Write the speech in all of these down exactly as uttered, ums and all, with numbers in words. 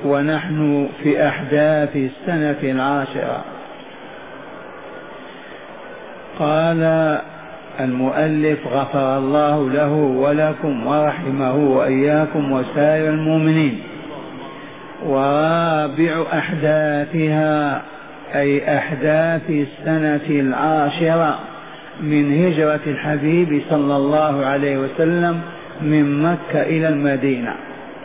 ونحن في أحداث السنة العاشرة. قال المؤلف غفر الله له ولكم ورحمه وإياكم وسائر المؤمنين. ورابع أحداثها أي أحداث السنة العاشرة من هجرة الحبيب صلى الله عليه وسلم من مكة إلى المدينة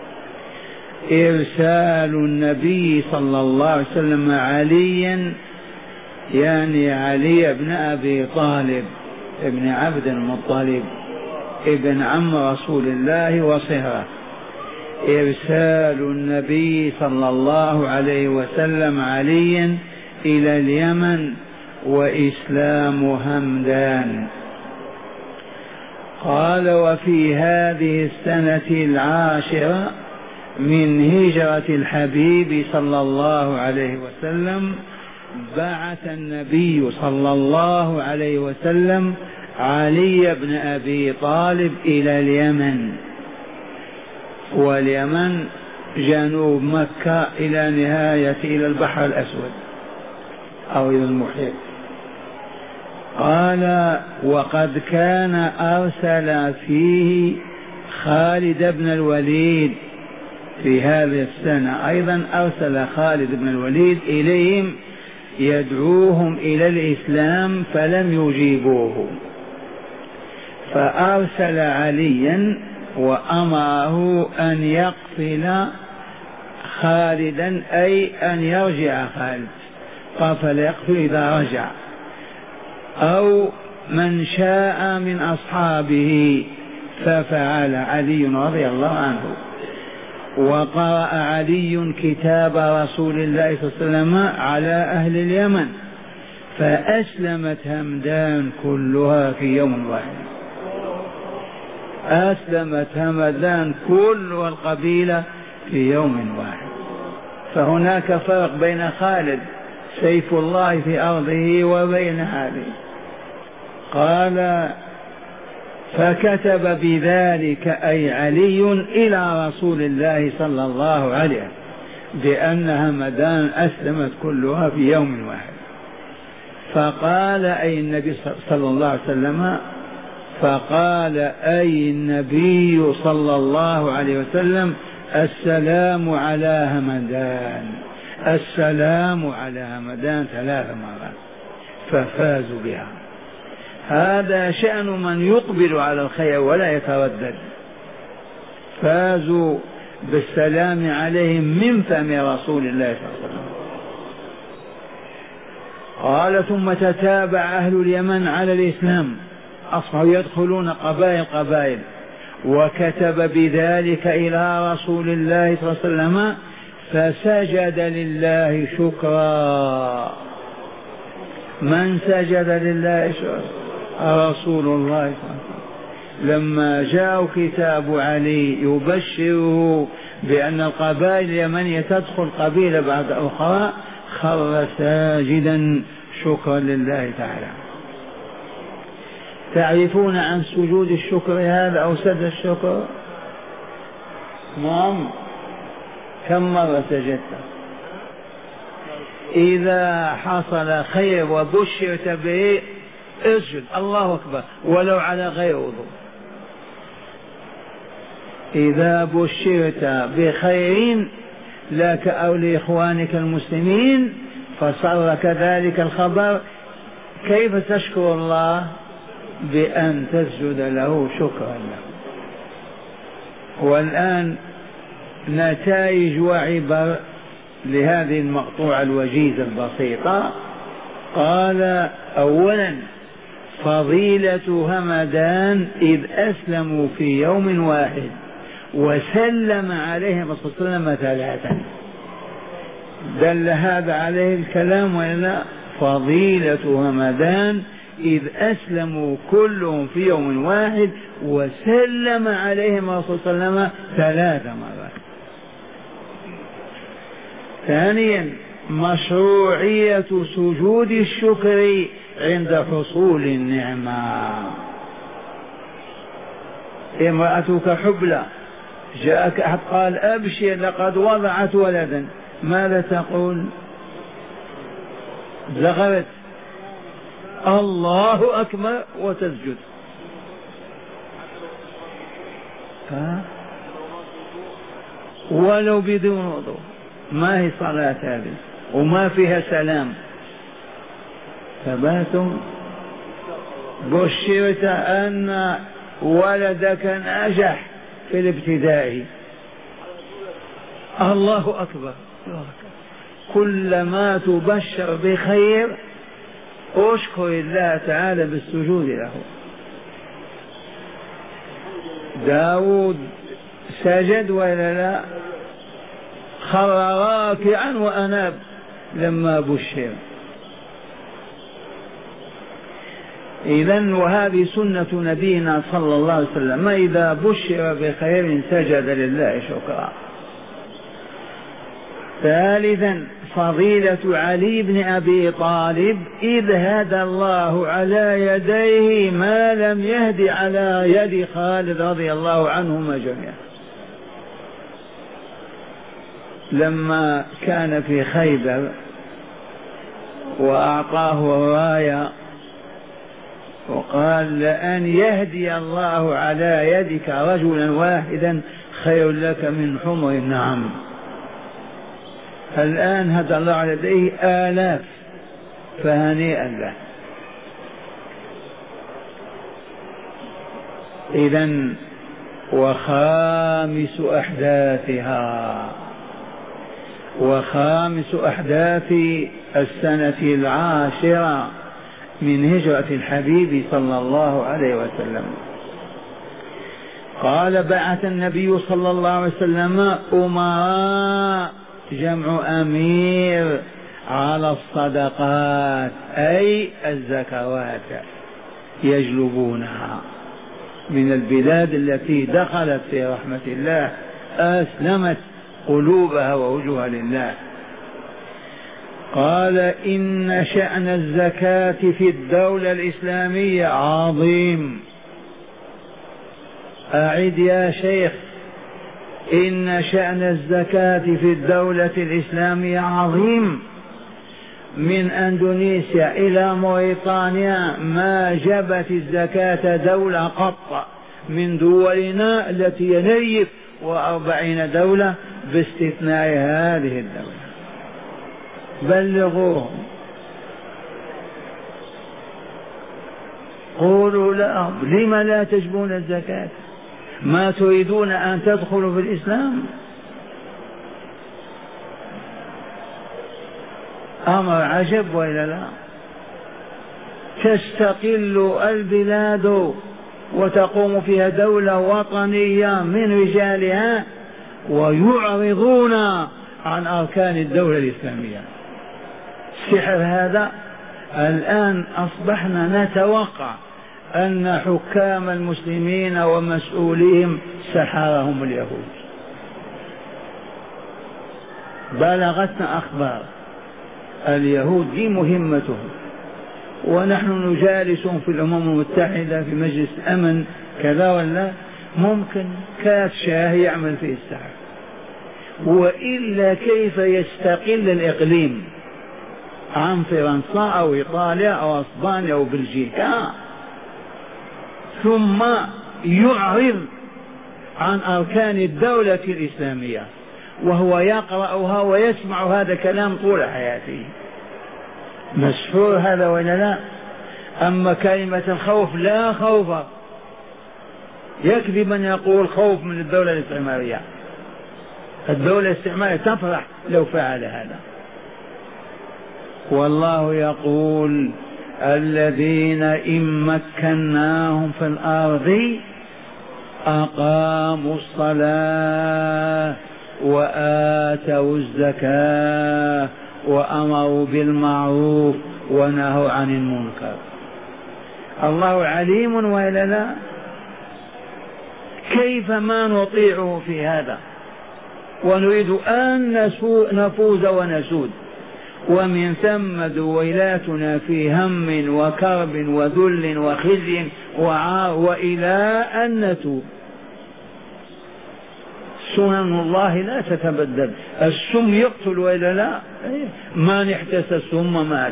إرسال النبي صلى الله عليه وسلم عليا، يعني علي بن أبي طالب ابن عبد المطلب ابن عم رسول الله وصهره، إرسال النبي صلى الله عليه وسلم عليا إلى اليمن وإسلام همدان. قال وفي هذه السنة العاشرة من هجرة الحبيب صلى الله عليه وسلم بعث النبي صلى الله عليه وسلم علي بن أبي طالب إلى اليمن، واليمن جنوب مكة إلى نهاية إلى البحر الأسود أو إلى المحيط. قال وقد كان أرسل فيه خالد بن الوليد في هذه السنة، أيضا أرسل خالد بن الوليد إليهم يدعوهم إلى الإسلام فلم يجيبوه، فأرسل عليا وأمره أن يقتل خالدا، أي أن يرجع خالد، قال فليقتل إذا رجع، أو من شاء من أصحابه، ففعل علي رضي الله عنه. وقرأ علي كتاب رسول الله صلى الله عليه وسلم على أهل اليمن فأسلمت همدان كلها في يوم واحد، أسلمت همدان كلها القبيلة في يوم واحد. فهناك فرق بين خالد سيف الله في أرضه وبين هذه. قال فكتب بذلك أي علي إلى رسول الله صلى الله عليه وسلم بأن همدان أسلمت كلها في يوم واحد. فقال أي النبي صلى الله عليه وسلم فقال أي النبي صلى الله عليه وسلم السلام على همدان، السلام على همدان ثلاث مرات ففازوا بها. هذا شأن من يقبل على الخير ولا يتردد، فازوا بالسلام عليهم من فم رسول الله صلى الله عليه وسلم. قال ثم تتابع أهل اليمن على الإسلام، أصبحوا يدخلون قبائل قبائل، وكتب بذلك إلى رسول الله صلى الله عليه وسلم فسجد لله شكرا. من سجد لله شكرا؟ رسول الله صلى الله عليه وسلم. لما جاء كتاب علي يبشره بأن القبائل اليمنية تدخل قبيلة بعد أخرى خر ساجدا شكرا لله تعالى. تعرفون عن سجود الشكر هذا أو سجد الشكر؟ نعم. كم مرة سجدت؟ إذا حصل خير وبشرت به اسجد الله أكبر ولو على غير وضوء. إذا بشرت بخير لك أو لإخوانك المسلمين فصار كذلك الخبر، كيف تشكر الله؟ بأن تسجد له شكرا له. والآن نتائج وعبر لهذه المقطوعة الوجيزة البسيطة. قال أولا فضيلة همدان إذ أسلموا في يوم واحد وسلم عليهم الرسول صلى الله عليه وسلم ثلاثا. دل هذا عليه الكلام ولا؟ فضيلة همدان إذ أسلموا كلهم في يوم واحد وسلم عليهم الرسول صلى الله عليه وسلم ثلاث مرات. ثانيا مشروعية سجود الشكر عند حصول النعمة. امرأتك حبلى جاءك أحد قال أبشر لقد وضعت ولدا، ماذا تقول؟ زغرت الله أكبر وتسجد. ها؟ ولو بدون وضوء، ما هي صلاة هذه وما فيها سلام. ثباتم بشرت أن ولدك نجح في الابتدائي. الله أكبر. كلما تبشر بخير اشكر الله تعالى بالسجود له. داود سجد ولا لا؟ خر راكعا وأناب لما بشر. إذن وهذه سنة نبينا صلى الله عليه وسلم، ما إذا بشر بخير سجد لله شكرا. ثالثا فضيلة علي بن أبي طالب إذ هدى الله على يديه ما لم يهد على يد خالد رضي الله عنهما جميعا. لما كان في خيبر وأعطاه الراية وقال لأن يهدي الله على يدك رجلا واحدا خير لك من حمر النعم. الآن هدى الله على يديه آلاف، فهنيئا له. إذن وخامس أحداثها، وخامس أحداث السنة العاشرة من هجرة الحبيب صلى الله عليه وسلم، قال بعث النبي صلى الله عليه وسلم أمراء جمع أمير على الصدقات أي الزكوات يجلبونها من البلاد التي دخلت في رحمة الله أسلمت قلوبها ووجوهها لله. قال إن شأن الزكاة في الدولة الإسلامية عظيم. أعد يا شيخ، إن شأن الزكاة في الدولة الإسلامية عظيم. من أندونيسيا إلى موريطانيا ما جبت الزكاة دولة قط من دولنا التي ينيف وأربعين دولة باستثناء هذه الدولة. بلغوهم، قولوا لهم لم لا تجبون الزكاة؟ ما تريدون أن تدخلوا في الإسلام؟ أمر عجب وإلا لا؟ تستقل البلاد وتقوم فيها دولة وطنية من رجالها ويعرضون عن أركان الدولة الإسلامية. سحر هذا. الآن أصبحنا نتوقع أن حكام المسلمين ومسؤوليهم سحرهم اليهود. بلغتنا أخبار اليهود دي مهمتهم، ونحن نجالسهم في الأمم المتحدة في مجلس الأمن كذا ولا ممكن كاس شاهي يعمل فيه السحر. وإلا كيف يستقل الإقليم عن فرنسا أو إيطاليا أو أسبانيا أو بلجيكا ثم يعرض عن أركان الدولة الإسلامية وهو يقرأها ويسمع هذا الكلام طول حياته؟ مسحور هذا ولا لا؟ أما كلمة الخوف لا خوف، يكذب من يقول خوف من الدولة الاستعمارية. الدولة الاستعمارية تفرح لو فعل هذا. والله يقول الذين إن مكناهم في الأرض أقاموا الصلاة وآتوا الزكاة وأمروا بالمعروف ونهوا عن المنكر. الله عليم وإلا لا؟ كيف ما نطيعه في هذا ونريد أن نفوز ونسود، ومن ثم دويلاتنا في هم وكرب وذل وخزي وعار وإلى أن نتوب. سنن الله لا تتبدل. السم يقتل وإلا لا؟ من احتسى السم مات.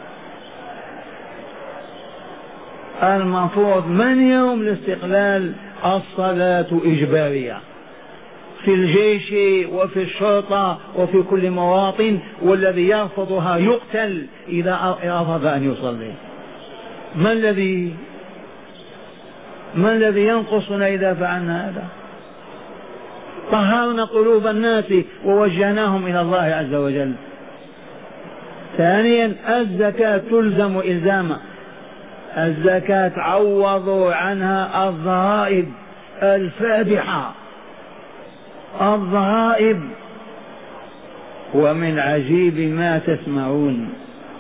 المفروض من يوم الاستقلال الصلاة إجبارية في الجيش وفي الشرطة وفي كل مواطن، والذي يرفضها يقتل إذا رفض أن يصلي. ما الذي ما الذي ينقصنا إذا فعلنا هذا؟ طهرنا قلوب الناس ووجهناهم إلى الله عز وجل. ثانيا الزكاة تلزم إلزاما. الزكاة عوضوا عنها الضرائب الفادحة، الضرائب. ومن عجيب ما تسمعون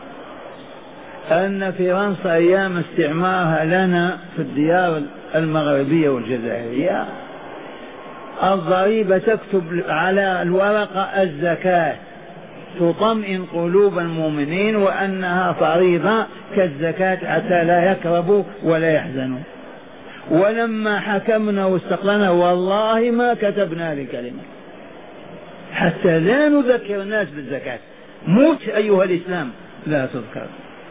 أن فرنسا أيام استعمارها لنا في الديار المغربية والجزائرية الضريبة تكتب على الورقة الزكاة، تطمئن قلوب المؤمنين وأنها فريضة كالزكاة حتى لا يكربوا ولا يحزنوا. ولما حكمنا واستقلنا والله ما كتبنا لكلمة حتى لا نذكر الناس بالزكاة. موت أيها الإسلام لا تذكر.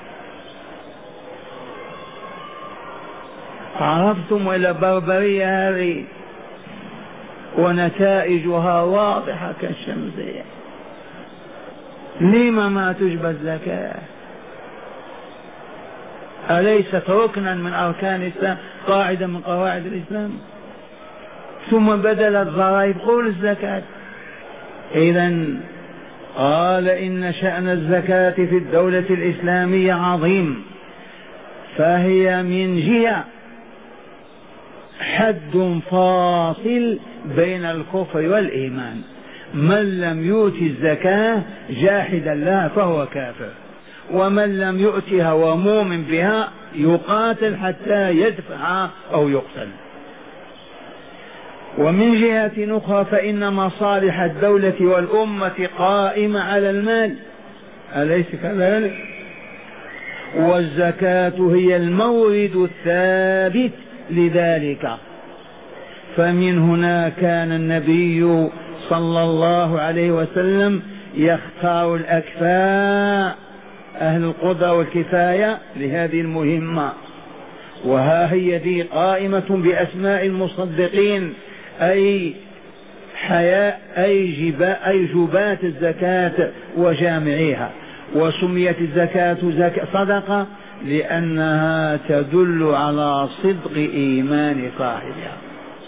عرفتم إلى بربرية هذه ونتائجها واضحة كالشمس. لما ما تجبى الزكاة؟ أليست ركنا من أركان الإسلام، قاعدة من قواعد الإسلام؟ ثم بدل الضرائب قول الزكاة. إذن قال إن شأن الزكاة في الدولة الإسلامية عظيم، فهي من جهة حد فاصل بين الكفر والإيمان. من لم يؤت الزكاة جاحدا لها فهو كافر، ومن لم يؤتها ومؤمن بها يقاتل حتى يدفع أو يقتل. ومن جهة أخرى فإن مصالح الدولة والأمة قائمة على المال، أليس كذلك؟ والزكاة هي المورد الثابت لذلك. فمن هنا كان النبي صلى الله عليه وسلم يختار الأكفاء أهل القدرة والكفاية لهذه المهمة. وها هي ذي قائمة بأسماء المصدقين، أي حياء أي جباء أي جبات الزكاة وجامعيها. وسميت الزكاة صدقة لأنها تدل على صدق إيمان صاحبها.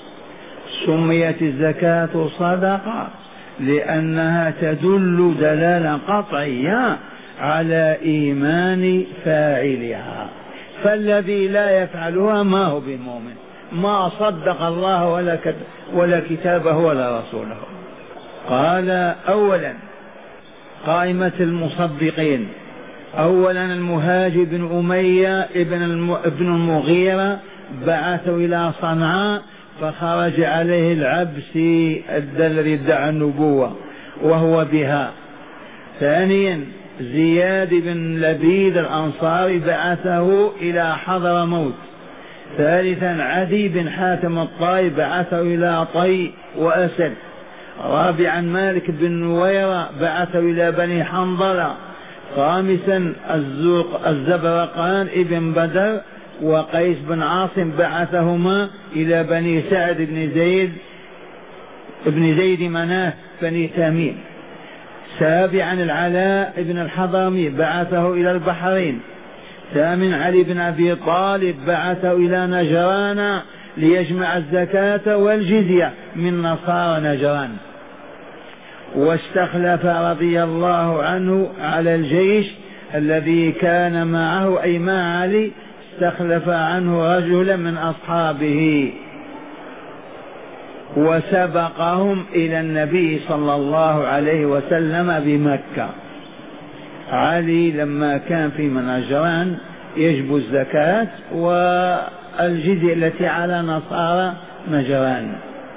سميت الزكاة صدقة لأنها تدل دلالة قطعية على إيمان فاعلها. فالذي لا يفعلها ما هو بمؤمن، ما صدق الله ولا ولا كتابه ولا رسوله. قال أولا قائمة المصدقين. أولا المهاجر بن أمية ابن ابن المغيرة بعثه إلى صنعاء، فخرج عليه العبسي الذي ادعى النبوة وهو بها. ثانيا زياد بن لبيد الأنصاري بعثه إلى حضرموت. ثالثا عدي بن حاتم الطائي بعثه إلى طي وأسد. رابعا مالك بن نويرة بعثه إلى بني حنظلة. خامسا الزبرقان ابن بدر وقيس بن عاصم بعثهما إلى بني سعد بن زيد ابن زيد مناه بني تميم. سابعا العلاء بن الحضرمي بعثه إلى البحرين. ثامن علي بن أبي طالب بعثه إلى نجران ليجمع الزكاة والجزية من نصارى نجران. واستخلف رضي الله عنه على الجيش الذي كان معه أي مع علي، استخلف عنه رجلا من أصحابه وسبقهم إلى النبي صلى الله عليه وسلم بمكة. علي لما كان في نجران يجب الزكاة والجزية التي على نصارى نجران،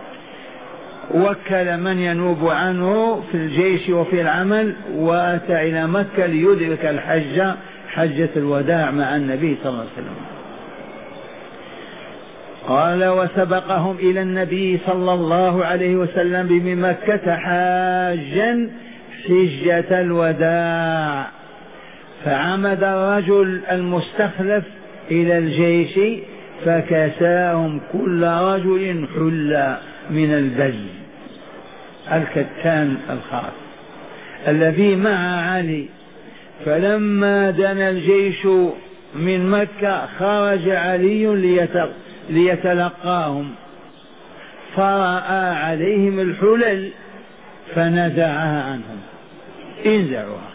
وكل من ينوب عنه في الجيش وفي العمل، وأتى إلى مكة ليدرك الحج حجة الوداع مع النبي صلى الله عليه وسلم. قال وسبقهم إلى النبي صلى الله عليه وسلم بمكة حاجا حجة الوداع، فعمد الرجل المستخلف إلى الجيش فكساهم كل رجل حلة من البز الكتان الخاص الذي مع علي. فلما دنا الجيش من مكة خرج علي ليتلقاهم، فرأى عليهم الحلل فنزعها عنهم، انزعوها.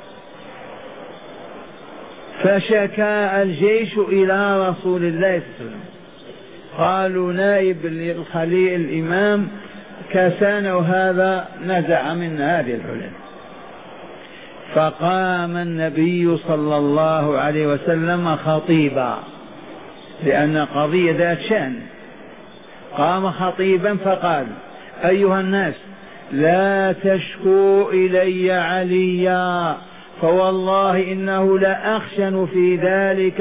فشكا الجيش إلى رسول الله صلى الله عليه وسلم، قالوا نائب للخليل الإمام كسان وهذا نزع من هذه الحلل. فقام النبي صلى الله عليه وسلم خطيبا، لأن قضية ذات شأن، قام خطيبا فقال أيها الناس لا تشكوا إلي عليا فوالله إنه لأخشن في ذلك.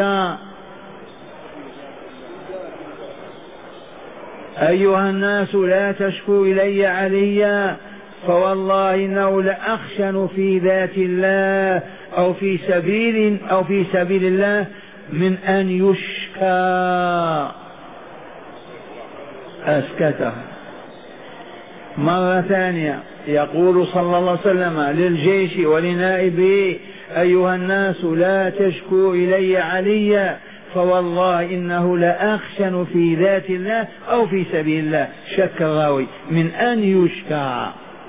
أيها الناس لا تشكوا إلي عليا فوالله إنه لأخشن في ذات الله أو في سبيل أو في سبيل الله من أن يشكى. أسكته. مرة ثانية يقول صلى الله عليه وسلم للجيش ولنائبه أيها الناس لا تشكوا إلي عليا فوالله إنه لأخشن في ذات الله أو في سبيل الله، شك الراوي، من أن يشكى.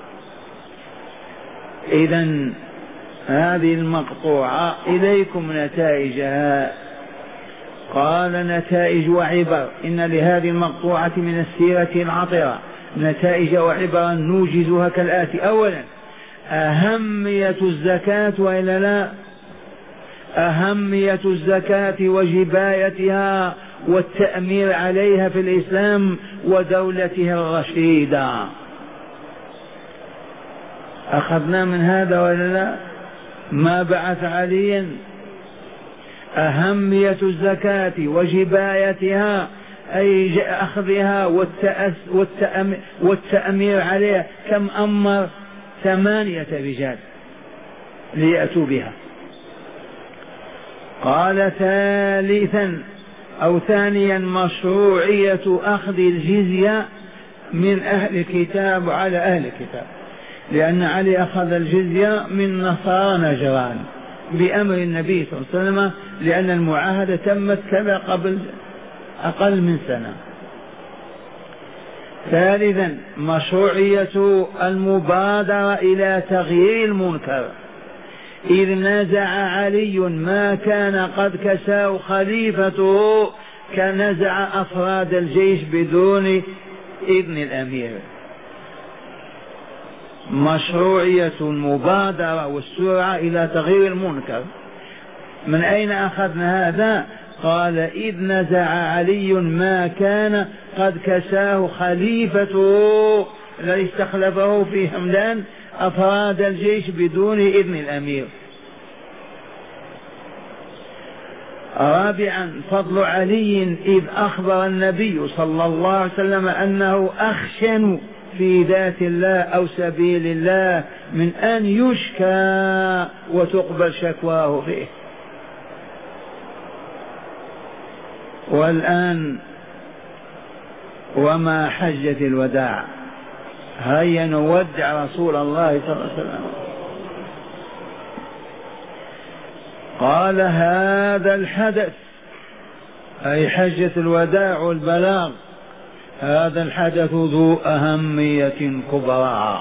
إذن هذه المقطوعة إليكم نتائجها. قال نتائج وعبر. إن لهذه المقطوعة من السيرة العطرة نتائج وعبرا نوجزها كالآتي. أولا أهمية الزكاة وإلا لا؟ أهمية الزكاة وجبايتها والتأمير عليها في الإسلام ودولته الرشيدة. أخذنا من هذا ولا لا؟ ما بعث عليا أهمية الزكاة وجبايتها أي أخذها والتأمير عليها. كم أمر؟ ثمانية رجال ليأتوا بها. قال ثالثا أو ثانيا مشروعية أخذ الجزية من أهل الكتاب على أهل الكتاب، لأن علي أخذ الجزية من نصارى نجران بأمر النبي صلى الله عليه وسلم، لأن المعاهدة تمت كذا قبل أقل من سنة. ثالثا مشروعية المبادرة إلى تغيير المنكر، إذ نزع علي ما كان قد كساه خليفته كنزع أفراد الجيش بدون إذن الأمير. مشروعية المبادرة والسرعة إلى تغيير المنكر. من أين أخذنا هذا؟ قال إذ نزع علي ما كان قد كساه خليفته الذي استخلفه في همدان أفراد الجيش بدون إذن الأمير. رابعا فضل علي إذ أخبر النبي صلى الله عليه وسلم أنه أخشن في ذات الله أو سبيل الله من أن يشكى وتقبل شكواه فيه. والآن وما حجة الوداع، هيا نودع رسول الله صلى الله عليه وسلم. قال هذا الحدث أي حجة الوداع والبلاغ، هذا الحدث ذو أهمية كبرى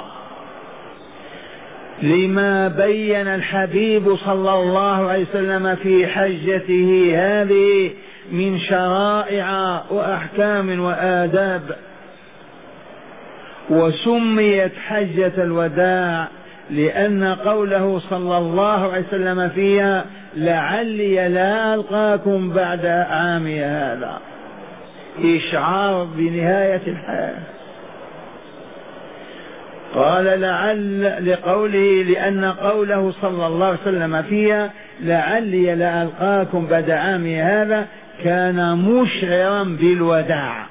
لما بين الحبيب صلى الله عليه وسلم في حجته هذه من شرائع وأحكام وآداب. وسميت حجة الوداع لأن قوله صلى الله عليه وسلم فيها لعلي لا ألقاكم بعد عامي هذا، إشعار بنهاية الحياة. قال لعل لقوله لأن قوله صلى الله عليه وسلم فيها لعلي لا ألقاكم بعد عامي هذا كان مشعرا بالوداع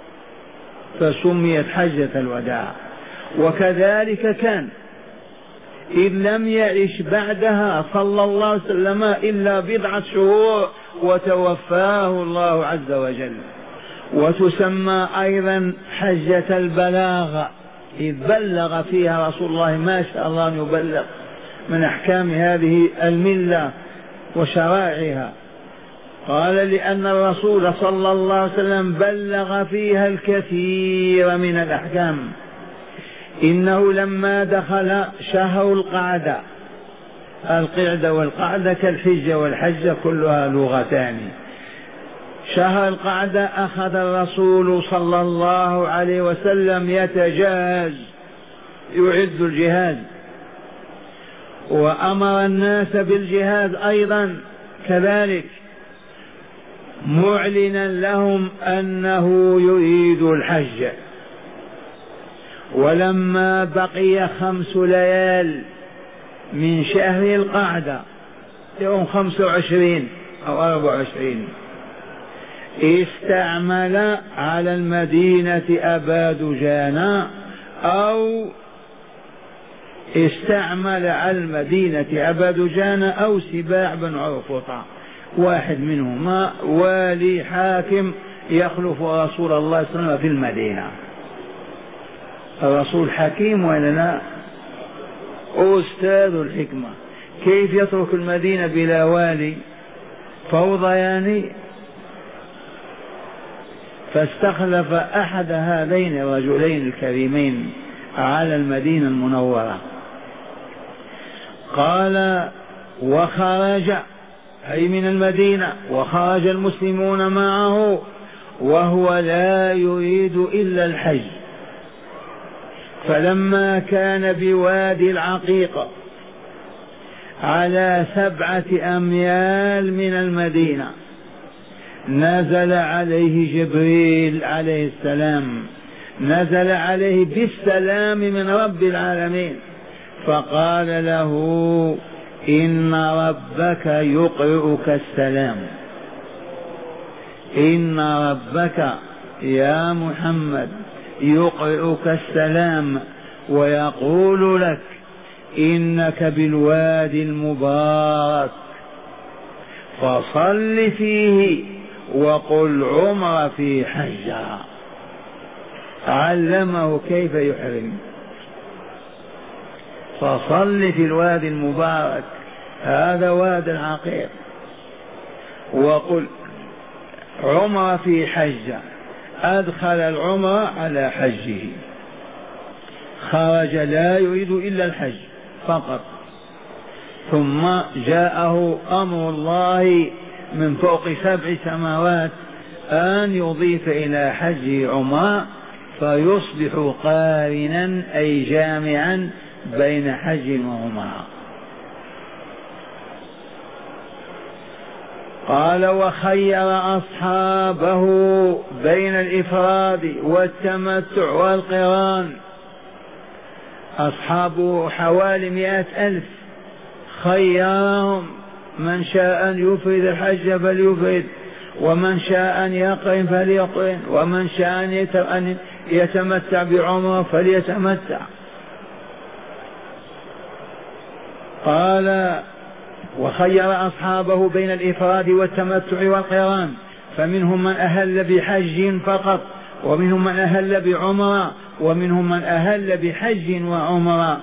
فسميت حجة الوداع. وكذلك كان إذ لم يعش بعدها صلى الله عليه وسلم إلا بضعة شهور وتوفاه الله عز وجل. وتسمى أيضا حجة البلاغ إذ بلغ فيها رسول الله ما شاء الله أن يبلغ من أحكام هذه الملة وشرائعها. قال لأن الرسول صلى الله عليه وسلم بلغ فيها الكثير من الأحكام. إنه لما دخل شهر القعدة، القعدة والقعدة كالحجة والحجة كلها لغتان، شهر القعدة أخذ الرسول صلى الله عليه وسلم يتجهز يعد الجهاد، وأمر الناس بالجهاد أيضا كذلك، معلنا لهم أنه يريد الحج. ولما بقي خمس ليال من شهر القعدة يوم خمس وعشرين أو أربع وعشرين استعمل على المدينة أبا دجانة أو استعمل على المدينة أبا دجانة أو سباع بن عرفطة، واحد منهما والي حاكم يخلف رسول الله صلى الله عليه وسلم في المدينة. الرسول حكيم ولا لا؟ أستاذ الحكمة، كيف يترك المدينة بلا والي؟ فوضى يعني. فاستخلف أحد هذين الرجلين الكريمين على المدينة المنورة. قال وخرج أي من المدينة، وخرج المسلمون معه وهو لا يريد إلا الحج. فلما كان بوادي العقيق على سبعة أميال من المدينة نزل عليه جبريل عليه السلام، نزل عليه بالسلام من رب العالمين، فقال له إن ربك يقرئك السلام، إن ربك يا محمد يقرئك السلام ويقول لك إنك بالوادي المبارك فصل فيه وقل عمر في حجة. علمه كيف يحرم. فصل في الوادي المبارك، هذا وادي العقيق، وقل عمر في حجة. أدخل العمر على حجه، خرج لا يريد إلا الحج فقط. ثم جاءه أمر الله من فوق سبع سماوات أن يضيف إلى حجه عمر فيصبح قارنا أي جامعا بين حج وعمرة. قال وخير أصحابه بين الإفراد والتمتع والقران. أصحابه حوالي مئة ألف، خيرهم من شاء أن يفرد الحج فليفرد، ومن شاء أن يقرن فليقرن، ومن شاء أن يتمتع بعمره فليتمتع. قال وخير أصحابه بين الإفراد والتمتع والقران، فمنهم من أهل بحج فقط، ومنهم من أهل بعمرة، ومنهم من أهل بحج وعمرة.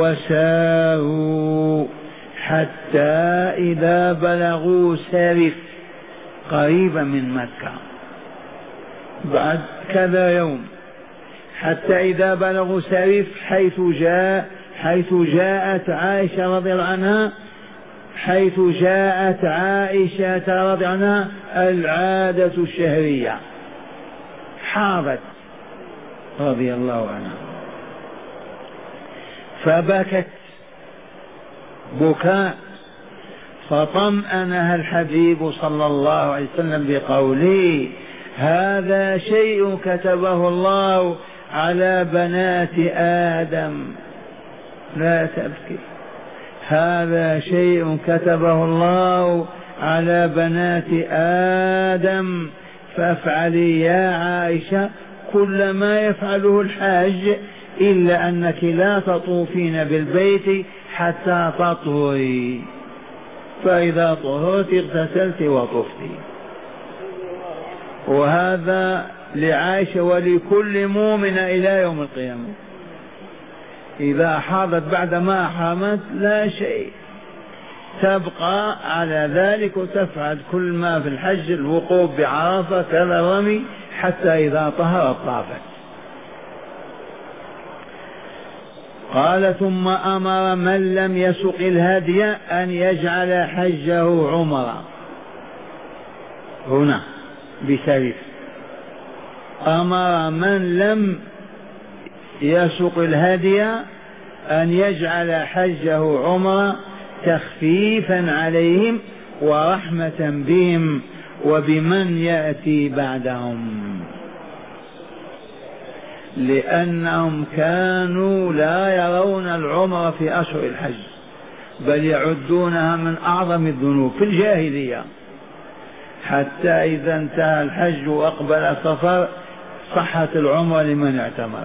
وساروا حتى إذا بلغوا سارف قريبا من مكة بعد كذا يوم، حتى إذا بلغوا سارف حيث جاء حيث جاءت عائشة رضي الله عنها حيث جاءت عائشة رضي الله عنها العادة الشهرية، حاضت رضي الله عنها فبكت بكاء، فطمأنها الحبيب صلى الله عليه وسلم بقوله هذا شيء كتبه الله على بنات آدم لا تبكي، هذا شيء كتبه الله على بنات آدم فافعلي يا عائشة كل ما يفعله الحاج إلا أنك لا تطوفين بالبيت حتى تطهري، فإذا طهرت اغتسلت وطفتي. وهذا لعائشة ولكل مؤمن إلى يوم القيامة. إذا حاضت بعد ما أحرمت لا شيء، تبقى على ذلك وتفعل كل ما في الحج، الوقوف بعرفة كذا رمي، حتى إذا طهرت طافت. قال ثم أمر من لم يسق الهدي أن يجعل حجه عمرة. هنا بسرف أمر من لم يسق الهدي أن يجعل حجه عمرة تخفيفا عليهم ورحمة بهم وبمن يأتي بعدهم، لأنهم كانوا لا يرون العمرة في أشهر الحج، بل يعدونها من أعظم الذنوب في الجاهلية، حتى إذا انتهى الحج وأقبل صفر صحت العمرة لمن اعتمر.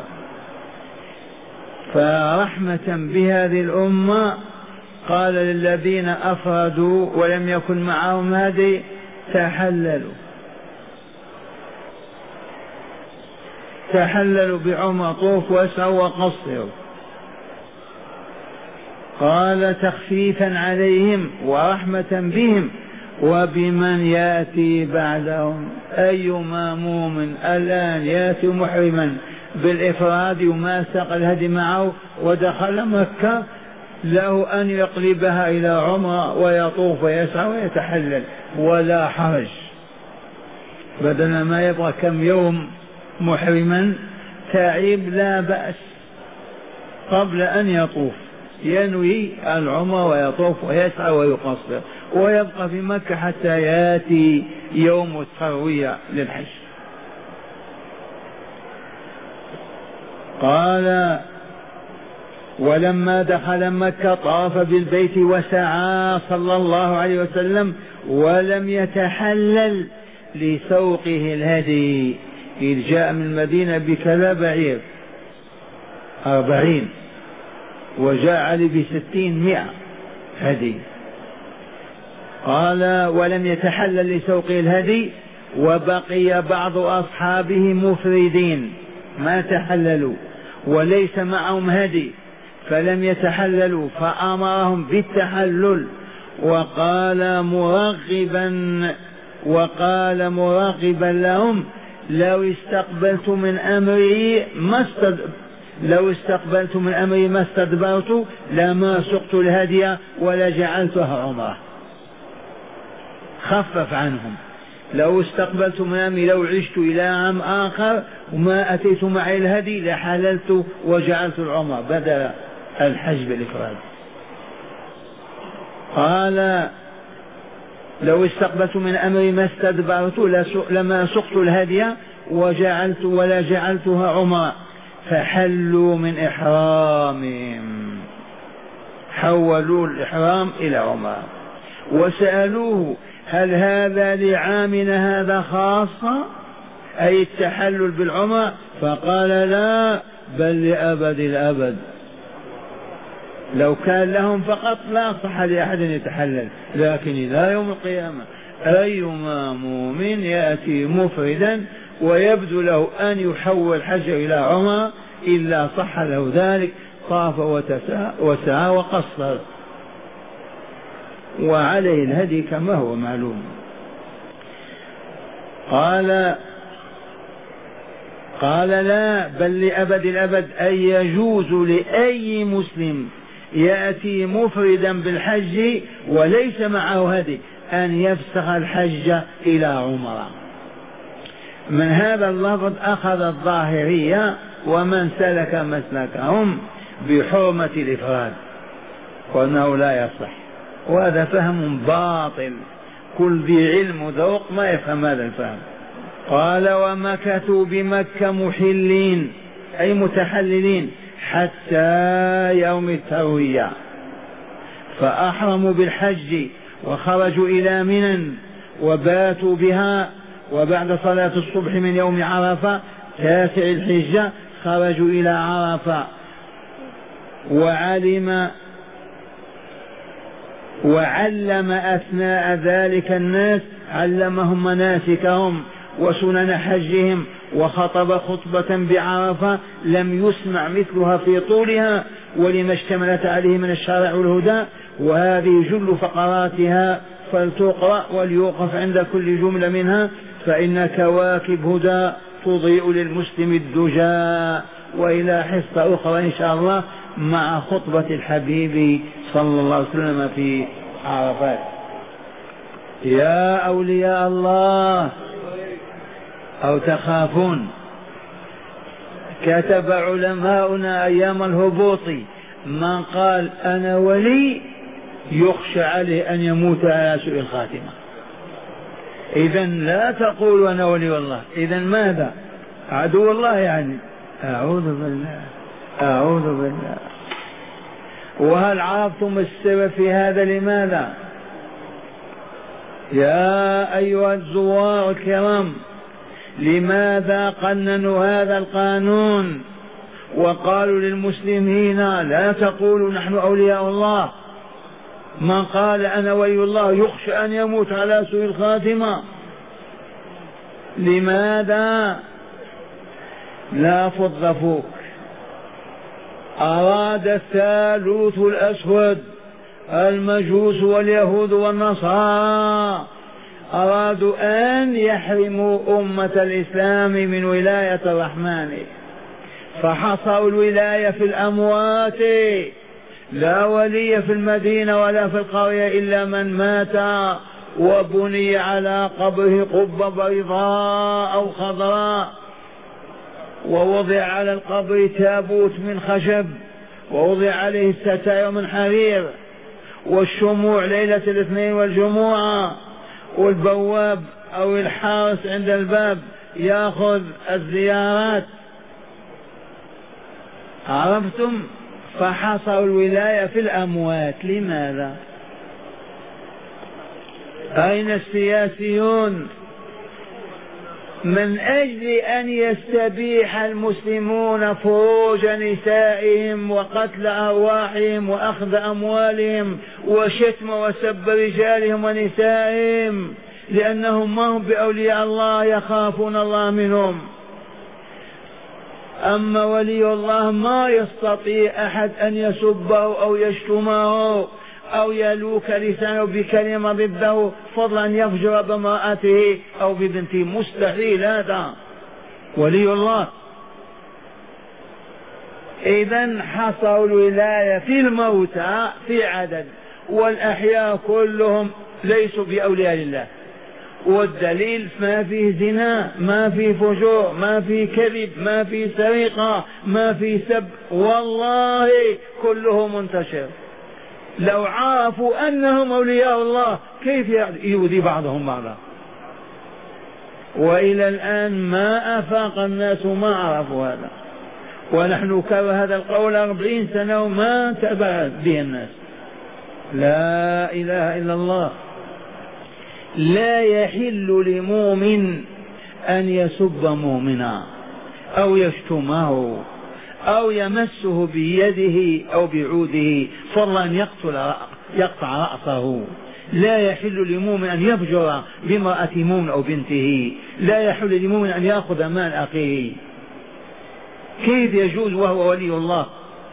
فرحمة بهذه الأمة قال للذين أفردوا ولم يكن معهم هدي تحللوا تحللوا بعمرة، طوف واسعوا وقصروا. قال تخفيفا عليهم ورحمة بهم وبمن يأتي بعدهم. أيما مؤمن الآن يأتي محرما بالإفراد وما ساق الهدي معه ودخل مكة له أن يقلبها إلى عمرة ويطوف ويسعى ويتحلل ولا حرج، بدل ما يبقى كم يوم محرما تعيب لا بأس، قبل أن يطوف ينوي العمرة ويطوف ويسعى ويقصر ويبقى في مكة حتى يأتي يوم التروية للحج. قال ولما دخل مكة طاف بالبيت وسعى صلى الله عليه وسلم ولم يتحلل لسوقه الهدي، إذ جاء من المدينة بكذا بعير أربعين وجاء علي بستين مئة هدي. قال ولم يتحلل لسوقه الهدي وبقي بعض أصحابه مفردين ما تحللوا وليس معهم هدي فلم يتحللوا، فأمرهم بالتحلل وقال مرغبا وقال مرغبا لهم لو استقبلت من أمري ما استد... لو استقبلت من أمري ما استدبرت لما سقت الهدي ولا جعلتها عمره. خفف عنهم، لو استقبلت من أمري لو عشت إلى عام آخر وما أتيت معي الهدي لحللت وجعلت العمره بدل الحج بالإفراد. قال لو استقبلت من أمري ما استدبرت لما سقت الهدي وجعلت ولا جعلتها عمره، فحلوا من إحرامهم، حولوا الإحرام إلى عمره. وسألوه هل هذا لعامنا هذا خاصة أي التحلل بالعمره؟ فقال لا بل لأبد الأبد، لو كان لهم فقط لا صح لأحد يتحلل، لكن إلى يوم القيامة أيما مؤمن يأتي مفردا ويبدو له أن يحول حج إلى عمره إلا صح له ذلك، طاف وسعى وقصر وعليه الهدي كما هو معلوم. قال قال لا بل لأبد الأبد أي يجوز لأي مسلم يأتي مفردا بالحج وليس معه هدي أن يفسخ الحج إلى عمره. من هذا اللفظ أخذ الظاهرية ومن سلك مسلكهم بحرمة الإفراد وأنه لا يصح، وهذا فهم باطل، كل ذي علم وذوق ما يفهم هذا الفهم. قال ومكثوا بمكة محلين أي متحللين حتى يوم التروية، فأحرموا بالحج وخرجوا إلى منى وباتوا بها، وبعد صلاة الصبح من يوم عرفة تاسع الحجة خرجوا إلى عرفة. وعلم وعلم أثناء ذلك الناس، علمهم مناسكهم وسنن حجهم، وخطب خطبة بعرفة لم يسمع مثلها في طولها ولما اشتملت عليه من الشرع والهدى، وهذه جل فقراتها فلتقرأ وليوقف عند كل جملة منها، فإن كواكب هدى تضيء للمسلم الدجى. وإلى حصة أخرى إن شاء الله مع خطبة الحبيب صلى الله عليه وسلم في عرفات. يا أولياء الله أو تخافون، كتب علماؤنا أيام الهبوط من قال أنا ولي يخشى عليه أن يموت على سوء الخاتمة. إذن لا تقول أنا ولي الله، إذن ماذا؟ عدو الله يعني. أعوذ بالله أعوذ بالله. وهل عرفتم السبب في هذا؟ لماذا؟ يا أيها الزوار الكرام، لماذا قننوا هذا القانون وقالوا للمسلمين لا تقولوا نحن أولياء الله؟ من قال أنا ولي الله يخشى أن يموت على سوء الخاتمة. لماذا؟ لا فض فوك. أراد الثالوث الأسود المجوس واليهود والنصارى أرادوا أن يحرموا أمة الإسلام من ولاية الرحمن، فحصروا الولاية في الأموات، لا ولي في المدينة ولا في القرية إلا من مات وبني على قبره قبة بيضاء أو خضراء، ووضع على القبر تابوت من خشب، ووضع عليه الستائر من حرير، والشموع ليلة الاثنين والجمعة، والبواب أو الحارس عند الباب يأخذ الزيارات. عرفتم؟ فحصروا الولاية في الأموات. لماذا؟ أين السياسيون؟ من أجل أن يستبيح المسلمون فروج نسائهم وقتل أرواحهم وأخذ أموالهم وشتم وسب رجالهم ونسائهم، لأنهم ما هم بأولياء الله يخافون الله منهم. أما ولي الله ما يستطيع أحد أن يسبه أو يشتمه أو يلوك لسانه بكلمة ضده، فضلا أن يفجر بامرأته أو ببنته، مستحيل هذا ولي الله. إذن حصروا الولاية في الموتى في عدد، والأحياء كلهم ليسوا بأولياء الله، والدليل ما فيه زنا، ما فيه فجور، ما فيه كذب، ما فيه سرقة، ما فيه سب، والله كله منتشر. لو عرفوا أنهم أولياء الله كيف يؤذي بعضهم بعضا؟ وإلى الآن ما أفاق الناس، ما عرفوا هذا، ونحن كره هذا القول أربعين سنة وما انتبه به الناس. لا إله إلا الله. لا يحل لمؤمن أن يسب مؤمنا أو يشتمه أو يمسه بيده أو بعوده، فضلا أن يقتل يقطع رأسه. لا يحل لمؤمن أن يفجر بامرأة مؤمن أو بنته، لا يحل لمؤمن أن يأخذ مال أخيه. كيف يجوز وهو ولي الله؟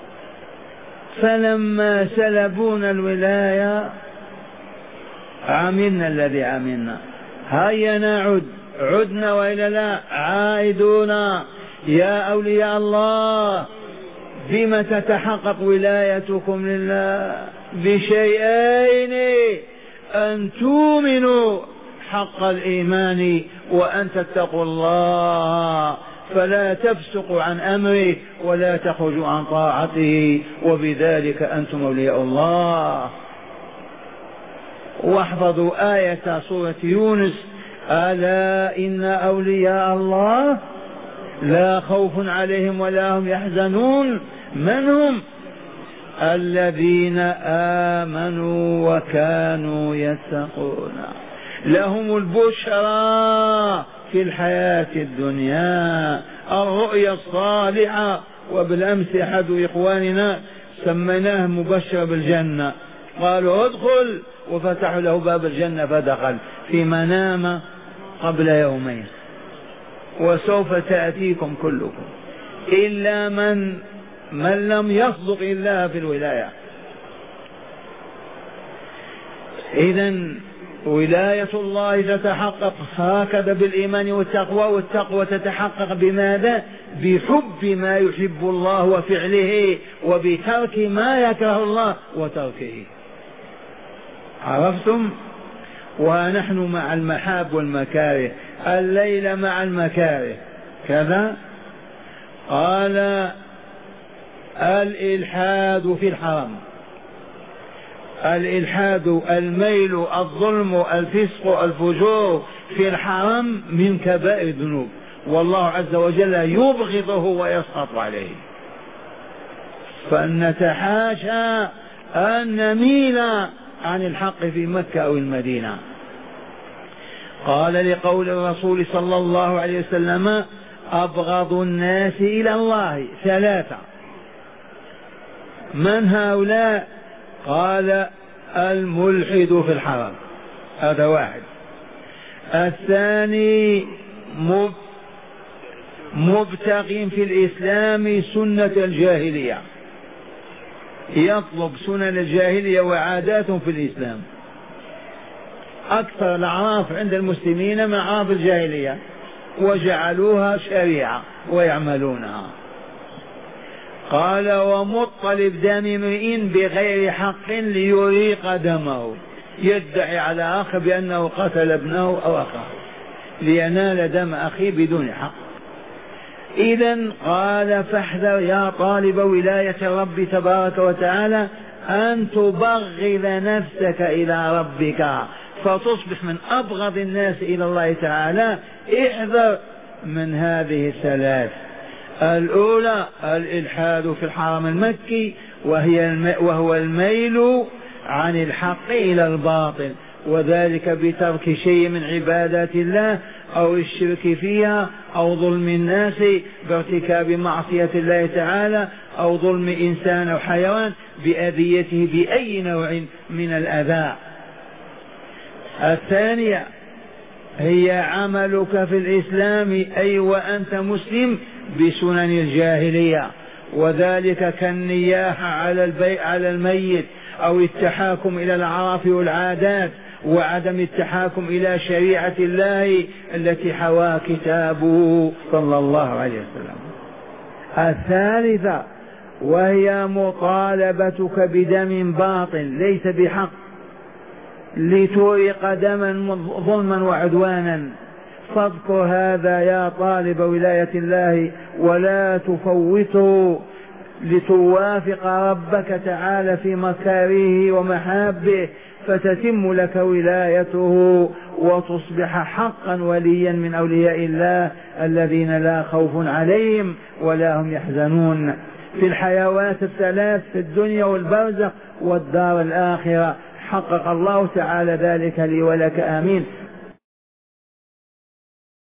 فلما سلبونا الولاية عملنا الذي عملنا. هيا نعد، عدنا وإلا لا عائدون. يا أولياء الله، بما تتحقق ولايتكم لله؟ بشيئين: أن تؤمنوا حق الإيمان، وأن تتقوا الله فلا تفسقوا عن أمره ولا تخرجوا عن طاعته، وبذلك أنتم أولياء الله. واحفظوا آية سورة يونس: ألا إن أولياء الله لا خوف عليهم ولا هم يحزنون. من هم؟ الذين آمنوا وكانوا يتقون لهم البشرى في الحياة الدنيا، الرؤيا الصالحة. وبالأمس أحد إخواننا سميناه مبشر بالجنة، قالوا ادخل، وفتحوا له باب الجنة فدخل في منام قبل يومين. وسوف تأتيكم كلكم إلا من من لم يصدق الله في الولاية. إذن ولاية الله تتحقق هكذا بالإيمان والتقوى، والتقوى تتحقق بماذا؟ بحب ما يحب الله وفعله، وبترك ما يكره الله وتركه. عرفتم؟ ونحن مع المحاب والمكاره، الليل مع المكاره كذا. قال الإلحاد في الحرام، الإلحاد الميل الظلم الفسق الفجور في الحرام من كبائر الذنوب، والله عز وجل يبغضه ويسخط عليه. فلنتحاشى أن نميل عن الحق في مكة أو المدينة. قال لقول الرسول صلى الله عليه وسلم أبغض الناس إلى الله ثلاثة. من هؤلاء؟ قال الملحد في الحرام، هذا واحد. الثاني مبتغ في الإسلام سنة الجاهلية، يطلب سنن الجاهلية وعادات في الإسلام. أكثر الأعراف عند المسلمين من أعراف الجاهلية وجعلوها شريعة ويعملونها. قال ومطلب دم امرئ بغير حق ليريق دمه، يدعي على آخر بأنه قتل ابنه أو أخاه لينال دم أخيه بدون حق. إذن قال فاحذر يا طالب ولاية الرب تبارك وتعالى أن تبغض نفسك إلى ربك فتصبح من أبغض الناس إلى الله تعالى. احذر من هذه الثلاث. الأولى الإلحاد في الحرم المكي، وهي الم... وهو الميل عن الحق إلى الباطل، وذلك بترك شيء من عبادات الله أو الشرك فيها أو ظلم الناس بارتكاب معصية الله تعالى أو ظلم إنسان أو حيوان بأذيته بأي نوع من الأذى. الثانية هي عملك في الإسلام أي وأنت مسلم بسنن الجاهلية، وذلك كالنياحة على البيع على الميت أو التحاكم إلى الأعراف والعادات وعدم التحاكم إلى شريعة الله التي حوى كتابه صلى الله عليه وسلم. الثالثة وهي مطالبتك بدم باطل ليس بحق لتورق دما ظلما وعدوانا. فاذكر هذا يا طالب ولاية الله ولا تفوته لتوافق ربك تعالى في مكاره ومحابه فتتم لك ولايته وتصبح حقا وليا من أولياء الله الذين لا خوف عليهم ولا هم يحزنون في الحيوات الثلاث في الدنيا والبرزخ والدار الآخرة. حقق الله تعالى ذلك لي ولك آمين.